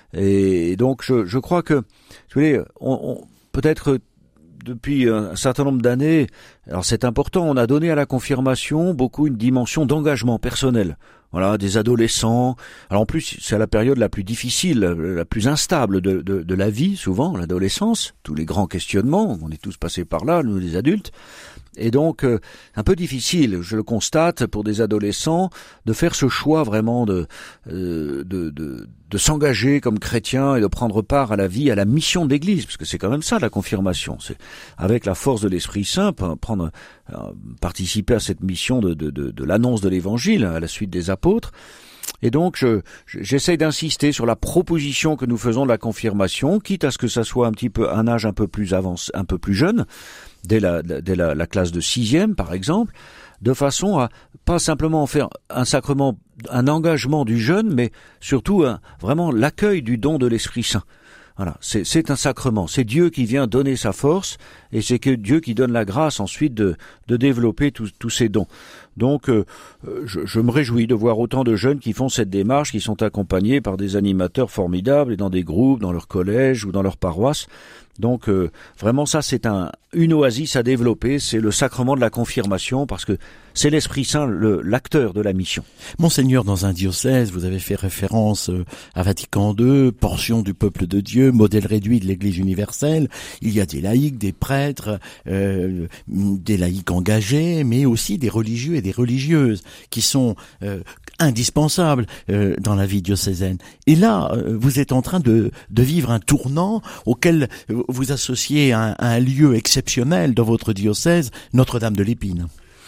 Et, et donc, je, je crois que, vous voyez, on, on, peut-être depuis un certain nombre d'années, alors c'est important, on a donné à la confirmation beaucoup une dimension d'engagement personnel. Voilà, des adolescents. Alors en plus, c'est la période la plus difficile, la plus instable de, de, de la vie, souvent, l'adolescence. Tous les grands questionnements, on est tous passés par là, nous les adultes. Et donc, euh, un peu difficile, je le constate, pour des adolescents, de faire ce choix vraiment de, euh, de, de, de s'engager comme chrétien et de prendre part à la vie, à la mission de l'Église, parce que c'est quand même ça la confirmation. C'est avec la force de l'Esprit Saint, prendre, euh, participer à cette mission de, de, de, de l'annonce de l'Évangile à la suite des apôtres. Et donc, je, j'essaie d'insister sur la proposition que nous faisons de la confirmation, quitte à ce que ça soit un petit peu un âge un peu plus avancé, un peu plus jeune, dès la, dès la, la classe de sixième, par exemple, de façon à pas simplement en faire un sacrement, un engagement du jeune, mais surtout un, vraiment l'accueil du don de l'Esprit Saint. Voilà, c'est, c'est un sacrement, c'est Dieu qui vient donner sa force, et c'est que Dieu qui donne la grâce ensuite de, de développer tous, tous ces dons. Donc, euh, je, je me réjouis de voir autant de jeunes qui font cette démarche, qui sont accompagnés par des animateurs formidables, et dans des groupes, dans leur collège ou dans leur paroisse. Donc, euh, vraiment, ça, c'est un, une oasis à développer, c'est le sacrement de la confirmation, parce que c'est l'Esprit Saint, le, l'acteur de la mission. Monseigneur, dans un diocèse, vous avez fait référence à Vatican deux, portion du peuple de Dieu, modèle réduit de l'Église universelle. Il y a des laïcs, des prêtres, euh, des laïcs engagés, mais aussi des religieux et des religieuses qui sont euh, indispensables euh, dans la vie diocésaine. Et là, euh, vous êtes en train de, de vivre un tournant auquel vous associez un, un lieu exceptionnel dans votre diocèse, Notre-Dame de l'Épine.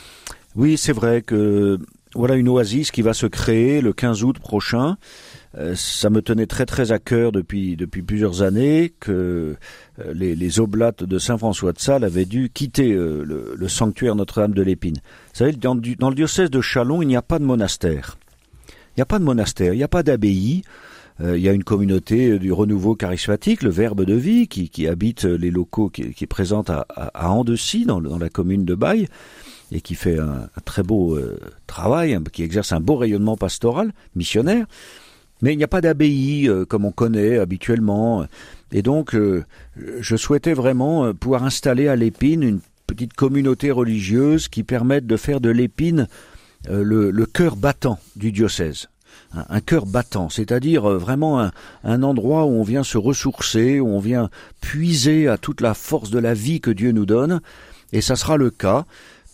Oui, c'est vrai que voilà une oasis qui va se créer le quinze août prochain. Euh, ça me tenait très très à cœur depuis depuis plusieurs années que euh, les, les oblates de Saint-François de Sales avaient dû quitter euh, le, le sanctuaire Notre-Dame de l'Épine. Vous savez, dans, dans le diocèse de Châlons, il n'y a pas de monastère. Il n'y a pas de monastère, il n'y a pas d'abbaye. Euh, il y a une communauté du renouveau charismatique, le Verbe de vie, qui, qui habite les locaux, qui, qui est présente à, à, à Andecy, dans, dans la commune de Baye, et qui fait un, un très beau euh, travail, qui exerce un beau rayonnement pastoral, missionnaire. Mais il n'y a pas d'abbaye euh, comme on connaît habituellement. Et donc, euh, je souhaitais vraiment pouvoir installer à l'Épine une petite communauté religieuse qui permette de faire de l'Épine euh, le, le cœur battant du diocèse. Un, un cœur battant, c'est-à-dire euh, vraiment un, un endroit où on vient se ressourcer, où on vient puiser à toute la force de la vie que Dieu nous donne. Et ça sera le cas,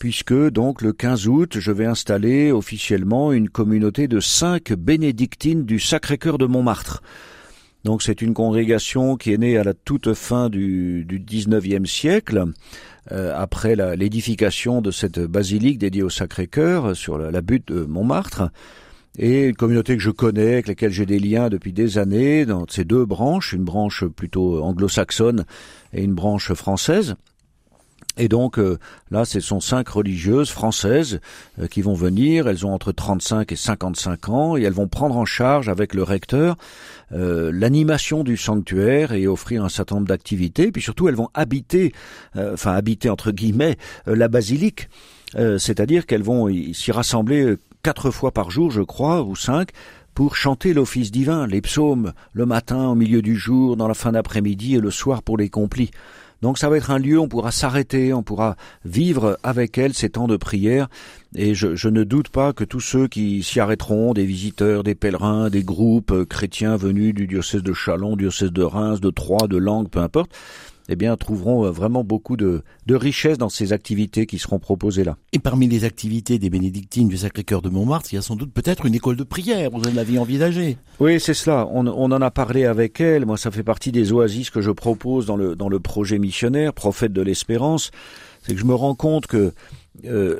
puisque donc le quinze août, je vais installer officiellement une communauté de cinq bénédictines du Sacré-Cœur de Montmartre. Donc c'est une congrégation qui est née à la toute fin du, du dix-neuvième siècle, euh, après la, l'édification de cette basilique dédiée au Sacré-Cœur sur la, la butte de Montmartre, et une communauté que je connais, avec laquelle j'ai des liens depuis des années, dans ces deux branches, une branche plutôt anglo-saxonne et une branche française. Et donc euh, là, ce sont cinq religieuses françaises euh, qui vont venir. Elles ont entre trente-cinq et cinquante-cinq ans et elles vont prendre en charge avec le recteur euh, l'animation du sanctuaire et offrir un certain nombre d'activités. Puis surtout, elles vont habiter, euh, enfin habiter entre guillemets, euh, la basilique. Euh, c'est-à-dire qu'elles vont y, s'y rassembler quatre fois par jour, je crois, ou cinq, pour chanter l'office divin, les psaumes, le matin, au milieu du jour, dans la fin d'après-midi et le soir pour les complis. Donc ça va être un lieu où on pourra s'arrêter, on pourra vivre avec elles ces temps de prière. Et je, je ne doute pas que tous ceux qui s'y arrêteront, des visiteurs, des pèlerins, des groupes chrétiens venus du diocèse de Châlons, du diocèse de Reims, de Troyes, de Langres, peu importe, eh bien, trouveront vraiment beaucoup de, de richesse dans ces activités qui seront proposées là. Et parmi les activités des bénédictines du Sacré-Cœur de Montmartre, il y a sans doute peut-être une école de prière, vous en avez envisagé. Oui, c'est cela. On, on en a parlé avec elle. Moi, ça fait partie des oasis que je propose dans le, dans le projet missionnaire, Prophète de l'Espérance. C'est que je me rends compte que euh,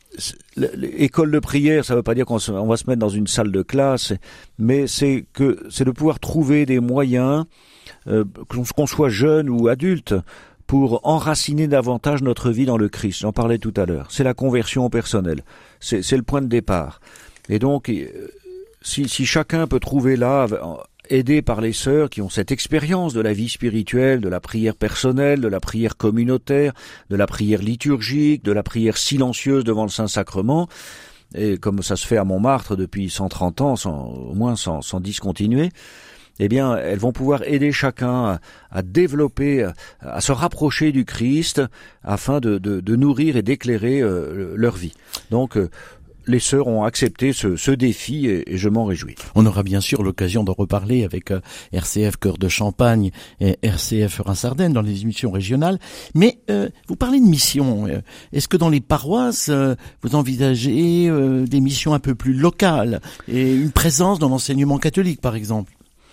l'école de prière, ça ne veut pas dire qu'on se, on va se mettre dans une salle de classe, mais c'est que c'est de pouvoir trouver des moyens, euh, qu'on soit jeune ou adulte, pour enraciner davantage notre vie dans le Christ. J'en parlais tout à l'heure. C'est la conversion personnelle. C'est, c'est le point de départ. Et donc, si, si chacun peut trouver là, aidé par les sœurs qui ont cette expérience de la vie spirituelle, de la prière personnelle, de la prière communautaire, de la prière liturgique, de la prière silencieuse devant le Saint-Sacrement, et comme ça se fait à Montmartre depuis cent trente ans, sans, au moins sans, sans discontinuer, eh bien, elles vont pouvoir aider chacun à, à développer, à, à se rapprocher du Christ, afin de, de, de nourrir et d'éclairer euh, leur vie. Donc, euh, les sœurs ont accepté ce, ce défi et, et je m'en réjouis. On aura bien sûr l'occasion d'en reparler avec euh, R C F Cœur de Champagne et R C F Reims-Ardennes dans les émissions régionales. Mais euh, vous parlez de mission. Est-ce que dans les paroisses, euh, vous envisagez euh, des missions un peu plus locales et une présence dans l'enseignement catholique, par exemple ?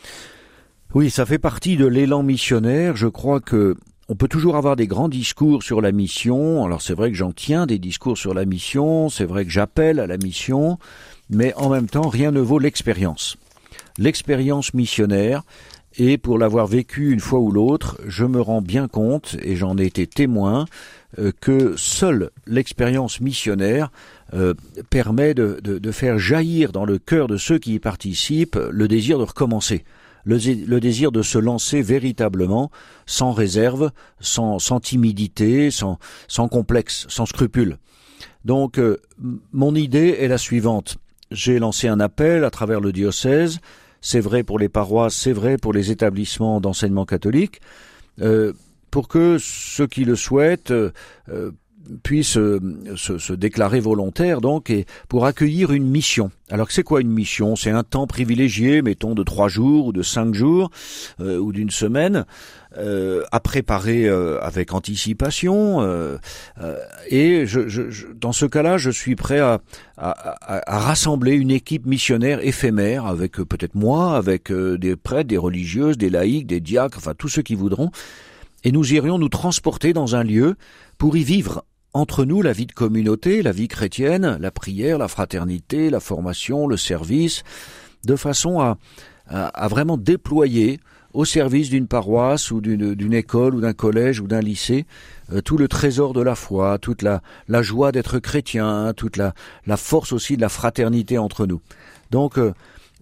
Oui, ça fait partie de l'élan missionnaire. Je crois que on peut toujours avoir des grands discours sur la mission. Alors c'est vrai que j'en tiens des discours sur la mission, c'est vrai que j'appelle à la mission, mais en même temps, rien ne vaut l'expérience. L'expérience missionnaire, et pour l'avoir vécu une fois ou l'autre, je me rends bien compte, et j'en ai été témoin, euh, que seule l'expérience missionnaire euh, permet de, de, de faire jaillir dans le cœur de ceux qui y participent le désir de recommencer. Le, le désir de se lancer véritablement, sans réserve, sans, sans timidité, sans, sans complexe, sans scrupule. Donc, euh, mon idée est la suivante. J'ai lancé un appel à travers le diocèse, c'est vrai pour les paroisses, c'est vrai pour les établissements d'enseignement catholique, euh, pour que ceux qui le souhaitent euh, puissent euh, se, se déclarer volontaires, donc, et pour accueillir une mission. Alors, c'est quoi une mission ? C'est un temps privilégié, mettons de trois jours ou de cinq jours euh, ou d'une semaine, euh, à préparer euh, avec anticipation. Euh, euh, et je, je, je, dans ce cas-là, je suis prêt à, à, à, à rassembler une équipe missionnaire éphémère avec euh, peut-être moi, avec euh, des prêtres, des religieuses, des laïcs, des diacres, enfin tous ceux qui voudront. Et nous irions nous transporter dans un lieu pour y vivre entre nous la vie de communauté, la vie chrétienne, la prière, la fraternité, la formation, le service, de façon à, à, à vraiment déployer au service d'une paroisse ou d'une, d'une école ou d'un collège ou d'un lycée euh, tout le trésor de la foi, toute la, la joie d'être chrétien, toute la, la force aussi de la fraternité entre nous. Donc, euh,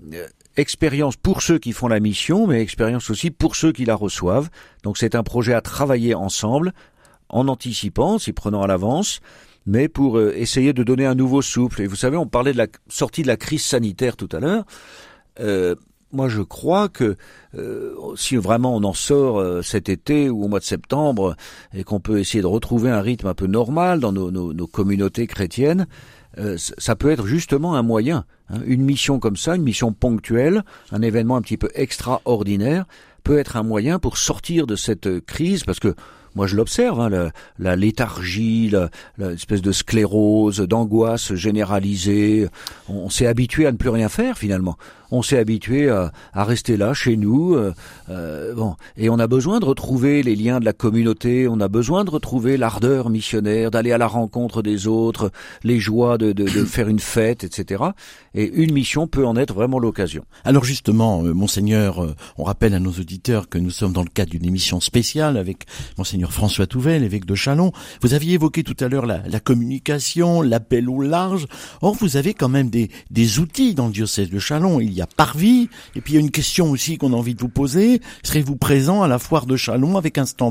expérience pour ceux qui font la mission, mais expérience aussi pour ceux qui la reçoivent. Donc c'est un projet à travailler ensemble, en anticipant, s'y prenant à l'avance, mais pour euh, essayer de donner un nouveau souffle. Et vous savez, on parlait de la sortie de la crise sanitaire tout à l'heure. Euh, moi, je crois que euh, si vraiment on en sort euh, cet été ou au mois de septembre et qu'on peut essayer de retrouver un rythme un peu normal dans nos, nos, nos communautés chrétiennes, euh, ça peut être justement un moyen. Hein, une mission comme ça, une mission ponctuelle, un événement un petit peu extraordinaire, peut être un moyen pour sortir de cette crise, parce que moi je l'observe, hein, la, la léthargie, la, la espèce de sclérose, d'angoisse généralisée. On, on s'est habitué à ne plus rien faire finalement. On s'est habitué à, à rester là, chez nous. Euh, euh, bon, et on a besoin de retrouver les liens de la communauté. On a besoin de retrouver l'ardeur missionnaire, d'aller à la rencontre des autres, les joies de, de, de faire une fête, et cetera. Et une mission peut en être vraiment l'occasion. Alors justement, euh, monseigneur, euh, on rappelle à nos auditeurs que nous sommes dans le cadre d'une émission spéciale avec monseigneur François Touvet, l'évêque de Châlons. Vous aviez évoqué tout à l'heure la, la communication, l'appel au large. Or, vous avez quand même des, des outils dans le diocèse de Châlons. Il y a Parvis, et puis il y a une question aussi qu'on a envie de vous poser. Serez-vous présent à la foire de Châlons avec un stand ?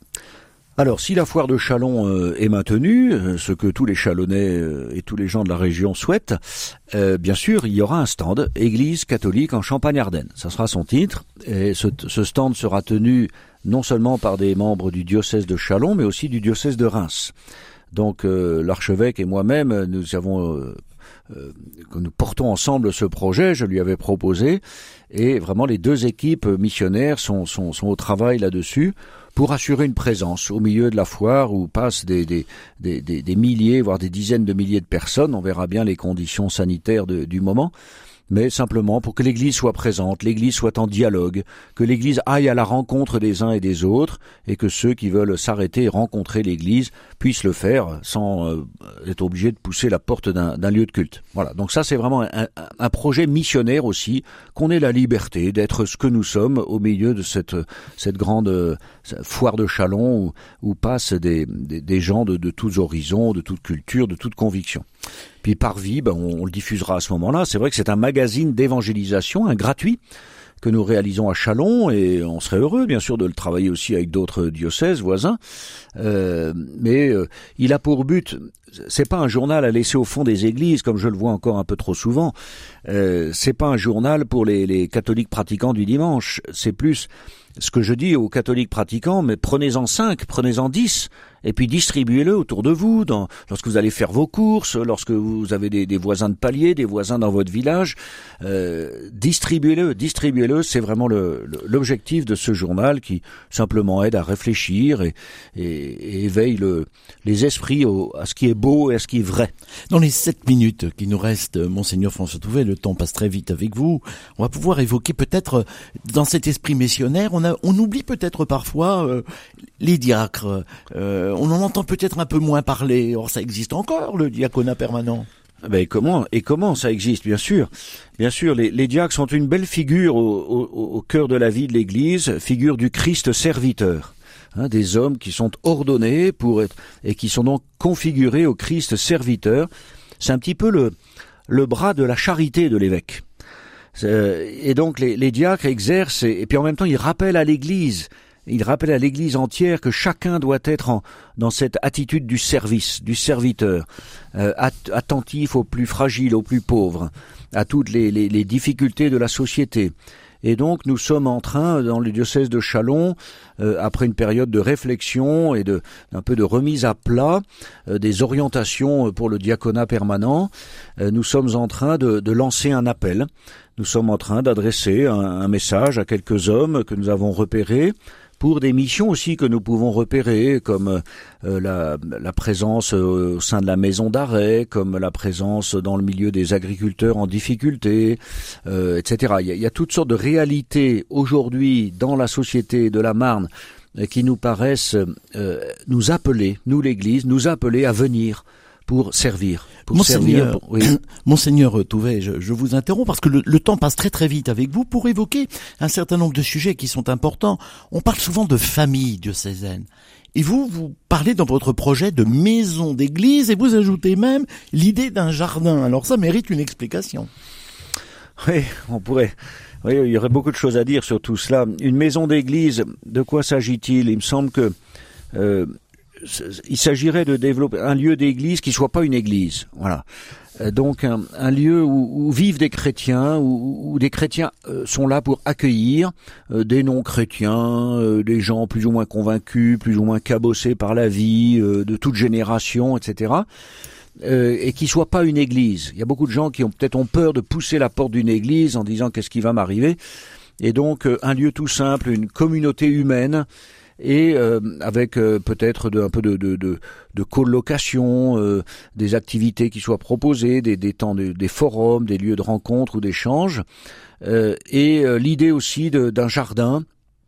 Alors, si la foire de Châlons euh, est maintenue, euh, ce que tous les Châlonnais euh, et tous les gens de la région souhaitent, euh, bien sûr, il y aura un stand « Église catholique en Champagne-Ardenne ». Ça sera son titre, et ce, ce stand sera tenu non seulement par des membres du diocèse de Châlons, mais aussi du diocèse de Reims. Donc, euh, l'archevêque et moi-même, nous avons... Euh, Euh, que nous portons ensemble ce projet, je lui avais proposé, et vraiment les deux équipes missionnaires sont, sont, sont au travail là-dessus pour assurer une présence au milieu de la foire où passent des, des, des, des, des milliers, voire des dizaines de milliers de personnes. On verra bien les conditions sanitaires de, du moment, mais simplement pour que l'Église soit présente, l'Église soit en dialogue, que l'Église aille à la rencontre des uns et des autres, et que ceux qui veulent s'arrêter et rencontrer l'Église puissent le faire sans euh, être obligés de pousser la porte d'un, d'un lieu de culte. Voilà, donc ça c'est vraiment un, un, un projet missionnaire aussi, qu'on ait la liberté d'être ce que nous sommes au milieu de cette, cette grande euh, foire de Châlons où, où passent des, des, des gens de, de tous horizons, de toute culture, de toute conviction. Puis Parvis, ben on, on le diffusera à ce moment-là. C'est vrai que c'est un magazine d'évangélisation, un gratuit, que nous réalisons à Châlons, et on serait heureux, bien sûr, de le travailler aussi avec d'autres diocèses voisins. Euh, mais euh, il a pour but, c'est pas un journal à laisser au fond des églises, comme je le vois encore un peu trop souvent. Euh, c'est pas un journal pour les, les catholiques pratiquants du dimanche. C'est plus ce que je dis aux catholiques pratiquants, mais prenez-en cinq, prenez-en dix, et puis distribuez-le autour de vous, dans, lorsque vous allez faire vos courses, lorsque vous avez des, des voisins de palier, des voisins dans votre village, euh, distribuez-le, distribuez-le, c'est vraiment le, le, l'objectif de ce journal qui simplement aide à réfléchir et, et, et éveille le, les esprits au, à ce qui est beau et à ce qui est vrai. Dans les sept minutes qui nous restent, monseigneur François Touvet, le temps passe très vite avec vous, on va pouvoir évoquer peut-être, dans cet esprit missionnaire, on, a, on oublie peut-être parfois euh, les diacres, euh, on en entend peut-être un peu moins parler. Or, ça existe encore, le diaconat permanent. Ben, et comment, et comment ça existe, bien sûr. Bien sûr, les, les diacres sont une belle figure au, au, au cœur de la vie de l'Église, figure du Christ serviteur. Hein, des hommes qui sont ordonnés pour être, et qui sont donc configurés au Christ serviteur. C'est un petit peu le, le bras de la charité de l'évêque. Euh, et donc, les, les diacres exercent, et, et puis en même temps, ils rappellent à l'Église Il rappelle à l'Église entière que chacun doit être en, dans cette attitude du service, du serviteur, euh, att- attentif aux plus fragiles, aux plus pauvres, à toutes les, les, les difficultés de la société. Et donc nous sommes en train, dans le diocèse de Châlons, euh, après une période de réflexion et de un peu de remise à plat euh, des orientations pour le diaconat permanent, euh, nous sommes en train de, de lancer un appel. Nous sommes en train d'adresser un, un message à quelques hommes que nous avons repérés, pour des missions aussi que nous pouvons repérer, comme euh, la, la présence au sein de la maison d'arrêt, comme la présence dans le milieu des agriculteurs en difficulté, euh, et cetera. Il y, a, il y a toutes sortes de réalités aujourd'hui dans la société de la Marne euh, qui nous paraissent euh, nous appeler, nous l'Église, nous appeler à venir pour servir. Pour Monseigneur, servir pour, oui. Monseigneur Touvet, je, je vous interromps parce que le, le temps passe très très vite avec vous pour évoquer un certain nombre de sujets qui sont importants. On parle souvent de famille diocésaine. Et vous, vous parlez dans votre projet de maison d'église et vous ajoutez même l'idée d'un jardin. Alors ça mérite une explication. Oui, on pourrait... Oui, il y aurait beaucoup de choses à dire sur tout cela. Une maison d'église, de quoi s'agit-il ? Il me semble que... Euh, il s'agirait de développer un lieu d'église qui soit pas une église, voilà. Donc un, un lieu où, où vivent des chrétiens, où, où des chrétiens euh, sont là pour accueillir euh, des non-chrétiens, euh, des gens plus ou moins convaincus, plus ou moins cabossés par la vie, euh, de toute génération, et cetera. Euh, et qui soit pas une église. Il y a beaucoup de gens qui ont peut-être ont peur de pousser la porte d'une église en disant qu'est-ce qui va m'arriver. Et donc euh, un lieu tout simple, une communauté humaine. et euh, avec euh, peut-être de, un peu de, de, de, de colocation, euh, des activités qui soient proposées, des, des temps, de, des forums, des lieux de rencontre ou d'échange, euh, et euh, l'idée aussi de, d'un jardin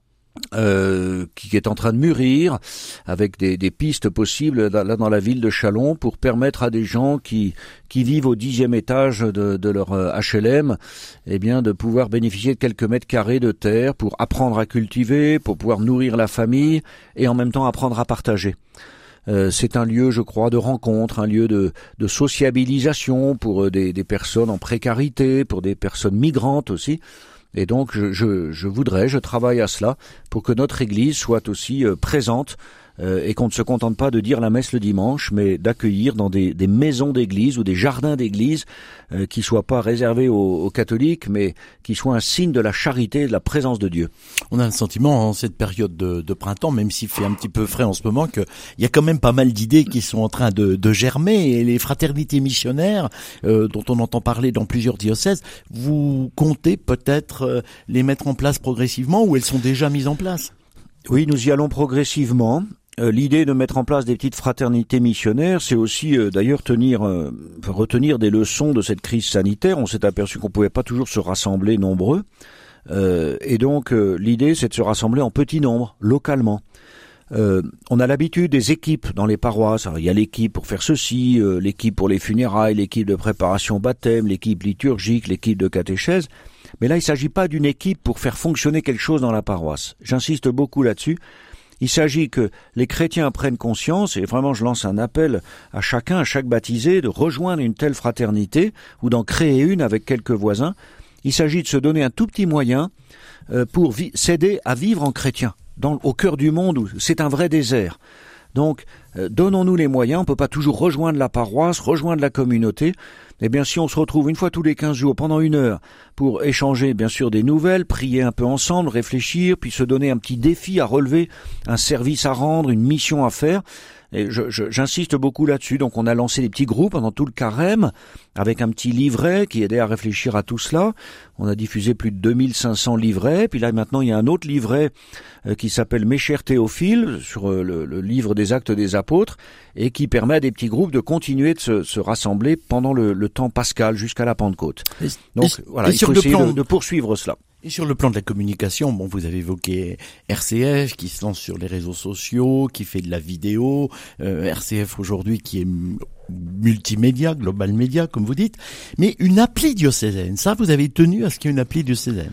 Euh, qui est en train de mûrir, avec des, des pistes possibles là dans la ville de Châlons pour permettre à des gens qui qui vivent au dixième étage de, de leur H L M, eh bien de pouvoir bénéficier de quelques mètres carrés de terre pour apprendre à cultiver, pour pouvoir nourrir la famille et en même temps apprendre à partager. Euh, c'est un lieu, je crois, de rencontre, un lieu de, de sociabilisation pour des, des personnes en précarité, pour des personnes migrantes aussi. Et donc, je, je, je voudrais, je travaille à cela pour que notre Église soit aussi euh, présente euh, et qu'on ne se contente pas de dire la messe le dimanche, mais d'accueillir dans des, des maisons d'église ou des jardins d'église euh, qui soient pas réservés aux, aux catholiques, mais qui soient un signe de la charité et de la présence de Dieu. On a le sentiment en cette période de, de printemps, même s'il fait un petit peu frais en ce moment, qu'il y a quand même pas mal d'idées qui sont en train de, de germer, et les fraternités missionnaires euh, dont on entend parler dans plusieurs diocèses, vous comptez peut-être euh, les mettre en place progressivement, ou elles sont déjà mises en place? Oui, nous y allons progressivement. Euh, l'idée de mettre en place des petites fraternités missionnaires, c'est aussi euh, d'ailleurs tenir, euh, retenir des leçons de cette crise sanitaire. On s'est aperçu qu'on pouvait pas toujours se rassembler nombreux, euh, et donc euh, l'idée c'est de se rassembler en petit nombre, localement. Euh, on a l'habitude des équipes dans les paroisses. Alors, il y a l'équipe pour faire ceci, euh, l'équipe pour les funérailles, l'équipe de préparation au baptême, l'équipe liturgique, l'équipe de catéchèse. Mais là, il ne s'agit pas d'une équipe pour faire fonctionner quelque chose dans la paroisse. J'insiste beaucoup là-dessus. Il s'agit que les chrétiens prennent conscience, et vraiment je lance un appel à chacun, à chaque baptisé, de rejoindre une telle fraternité ou d'en créer une avec quelques voisins. Il s'agit de se donner un tout petit moyen euh, pour vi- s'aider à vivre en chrétien, dans, au cœur du monde où c'est un vrai désert. Donc, euh, donnons-nous les moyens. On peut pas toujours rejoindre la paroisse, rejoindre la communauté. Eh bien, si on se retrouve une fois tous les quinze jours, pendant une heure, pour échanger, bien sûr, des nouvelles, prier un peu ensemble, réfléchir, puis se donner un petit défi à relever, un service à rendre, une mission à faire. Et je, je, j'insiste beaucoup là-dessus. Donc, on a lancé des petits groupes pendant tout le carême, avec un petit livret qui aidait à réfléchir à tout cela. On a diffusé plus de deux mille cinq cents livrets. Puis là, maintenant, il y a un autre livret euh, qui s'appelle Mes chers Théophiles, sur euh, le, le livre des Actes des Apôtres, et qui permet à des petits groupes de continuer de se, se rassembler pendant le, le temps pascal jusqu'à la Pentecôte. Et, Donc, et, voilà, et il faut essayer plan... de, de poursuivre cela. Et sur le plan de la communication, bon, vous avez évoqué R C F qui se lance sur les réseaux sociaux, qui fait de la vidéo, euh, R C F aujourd'hui qui est multimédia, global média, comme vous dites, mais une appli diocésaine, ça, vous avez tenu à ce qu'il y ait une appli diocésaine?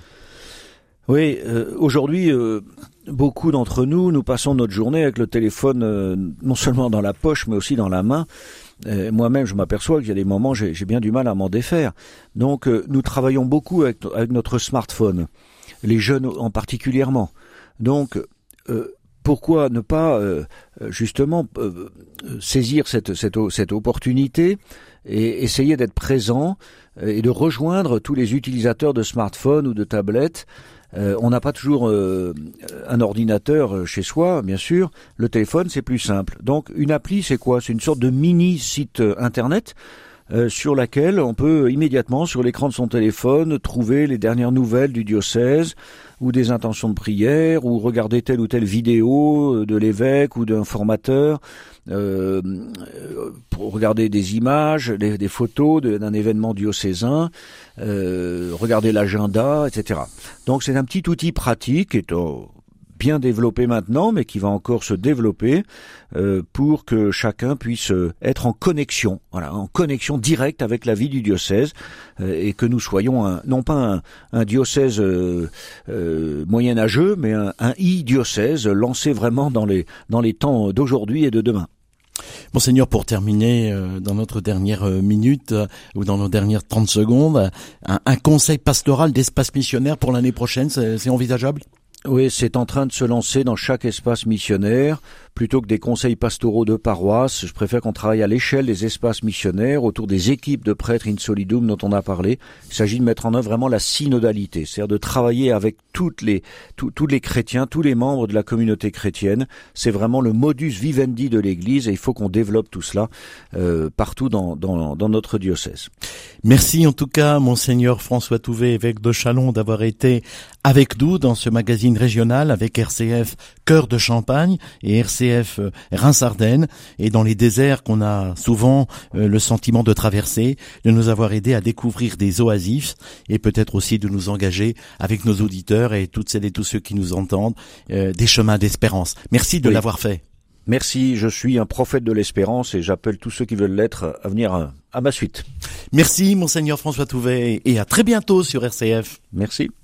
Oui, euh, aujourd'hui, euh, beaucoup d'entre nous, nous passons notre journée avec le téléphone euh, non seulement dans la poche, mais aussi dans la main. Euh, moi-même, je m'aperçois qu'il y a des moments, j'ai, j'ai bien du mal à m'en défaire. Donc, euh, nous travaillons beaucoup avec, avec notre smartphone, les jeunes en particulièrement. Donc, euh, pourquoi ne pas euh, justement euh, saisir cette, cette, cette opportunité et essayer d'être présent et de rejoindre tous les utilisateurs de smartphones ou de tablettes. Euh, on n'a pas toujours euh, un ordinateur chez soi, bien sûr. Le téléphone, c'est plus simple. Donc, une appli, c'est quoi? C'est une sorte de mini-site internet euh, sur laquelle on peut immédiatement, sur l'écran de son téléphone, trouver les dernières nouvelles du diocèse ou des intentions de prière, ou regarder telle ou telle vidéo de l'évêque ou d'un formateur, euh, pour regarder des images, des, des photos de, d'un événement diocésain, euh, regarder l'agenda, et cetera. Donc c'est un petit outil pratique qui est oh, bien développé maintenant, mais qui va encore se développer euh, pour que chacun puisse être en connexion, voilà, en connexion directe avec la vie du diocèse, euh, et que nous soyons un, non pas un, un diocèse euh, euh, moyenâgeux, mais un, un e-diocèse lancé vraiment dans les dans les temps d'aujourd'hui et de demain. Monseigneur, pour terminer, euh, dans notre dernière euh, minute, euh, ou dans nos dernières trente secondes, un, un conseil pastoral d'espace missionnaire pour l'année prochaine, c'est, c'est envisageable ? Oui, c'est en train de se lancer dans chaque espace missionnaire. Plutôt que des conseils pastoraux de paroisse, je préfère qu'on travaille à l'échelle des espaces missionnaires, autour des équipes de prêtres in solidum dont on a parlé. Il s'agit de mettre en œuvre vraiment la synodalité, c'est-à-dire de travailler avec toutes les, tous, tous les chrétiens, tous les membres de la communauté chrétienne. C'est vraiment le modus vivendi de l'Église, et il faut qu'on développe tout cela euh, partout dans, dans, dans notre diocèse. Merci en tout cas, Monseigneur François Touvet, évêque de Châlons, d'avoir été avec nous dans ce magazine régional avec R C F Cœur de Champagne et R C F Reims-Ardennes, et dans les déserts qu'on a souvent euh, le sentiment de traverser, de nous avoir aidé à découvrir des oasis et peut-être aussi de nous engager avec nos auditeurs et toutes celles et tous ceux qui nous entendent, euh, des chemins d'espérance. Merci de oui. l'avoir fait. Merci, je suis un prophète de l'espérance et j'appelle tous ceux qui veulent l'être à venir à ma suite. Merci, Monseigneur François Touvet, et à très bientôt sur R C F. Merci.